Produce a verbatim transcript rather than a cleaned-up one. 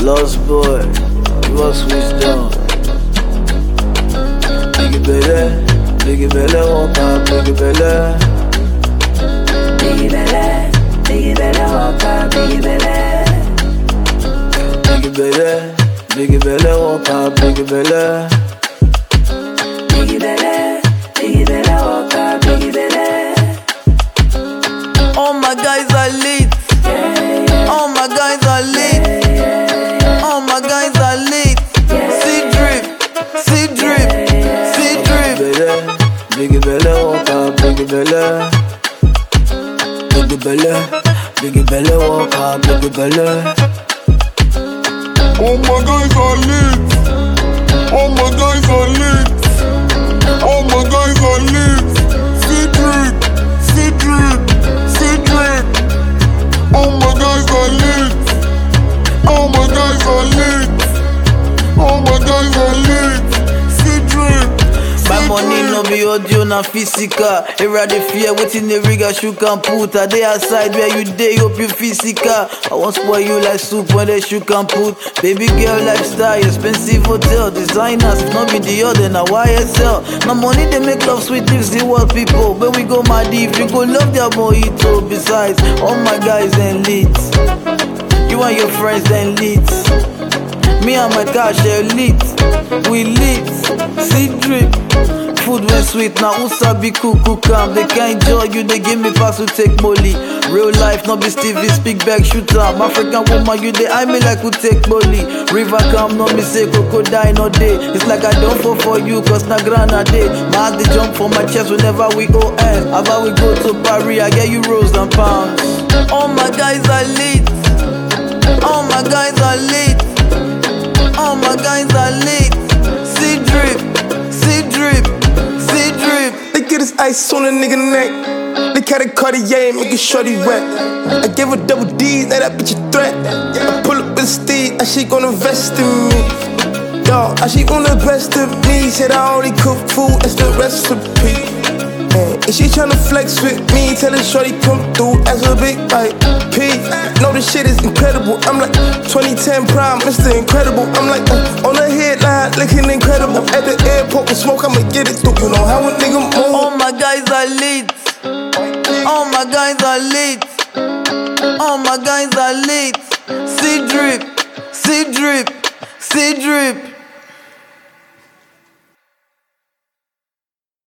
Lost boy, you was switched down. Biggie Belle, Biggie Belle, walk out, Biggie Belle. Biggie Belle, Biggie Belle, walk out, Biggie Belle. Biggie Belle, Biggie Belle, walk out, Biggie Belle. Biggie Belle, Biggie Belle, walk out, Biggie Belle. All my guys are lit. All my guys are lit. All my guys are lit. See drip, see drip, see drip. Biggie Belle, walk out, Biggie Belle. Biggie Belle, Biggie Belle, walk out, Biggie Belle. All my guys are lit. All my guys are lit. All my guys are lit. See drip, see drip, see drip. All my guys are lit. All my guys are lit. All my guys are lit. See drip. My money no be audio na physical. Era the fear waiting the rigger shook and put. A day outside where you day hope you physical. I won't spoil you like soup when they shook and put. Baby girl lifestyle, expensive hotel, designers. If not be the other, now Y S L. Now money they make love sweet lips the world people. When we go Maldives, you go love their mojito. Besides, all my guys ain't lit. You and your friends ain't lit. Me and my cash are lit. We lit. See drip. Food when sweet, now who sabi cook cook am. They can't enjoy you, they give me pass to take molly. Real life, not be Stevie, speak back, shoot am. African woman, you they eye me like who take molly. River come, no me say crocodile no day. It's like I don't fall for you, cause na grana day. My heart they jump for my chest whenever we go end. After we go to Paris, I get you rolls and pounds. All my guys are lit. All my guys are lit. All my guys are lit. See drip, see drip, see drip. They get this ice on a nigga neck. They carry Cartier, make it shorty wet. I gave her double D's, now that bitch a threat. I pull up with steed, and she gon' invest in me. Yo, and she gon' invest in me. Said I only cook food, that's the recipe. And if she tryna flex with me, tell her shorty come through as a big bite. P, know this shit is incredible. I'm like twenty ten prime, Mister Incredible. I'm like uh, on the headline, looking incredible. At the airport with smoke, I'ma get it through. You know how a nigga move. All my guys are lit. All my guys are lit. All my guys are lit. See drip, see drip, see drip.